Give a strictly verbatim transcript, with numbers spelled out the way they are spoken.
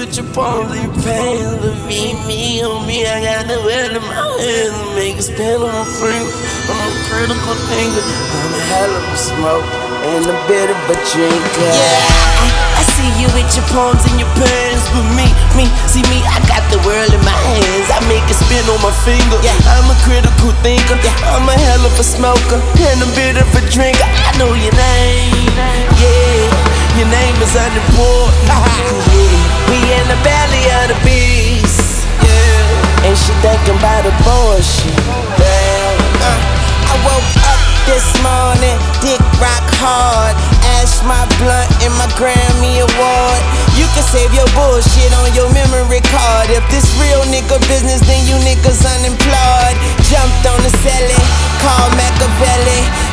with your palms and your pants, but me, me, on me, I got the well in my hands and make it spin on my finger. I'm a critical thinker, I'm a hell of a smoke and a bit of a drinker. Yeah, I, I see you with your palms and your pants, but me, me, see me, I got the world in my hands. I make it spin on my finger. Yeah, I'm a critical thinker. Yeah, I'm a hell of a smoker and a bit of a drinker. I know your name. Yeah, your name is unimportant. Yeah, we in the belly of the beast. Yeah, and she thinking about abortion. Damn. Uh, I woke up this morning, dick rock hard. Ash my blunt and my Grammy award. You can save your bullshit on your memory card. If this real nigga business, then you niggas unemployed. Jumped on the celly, called Machiavelli.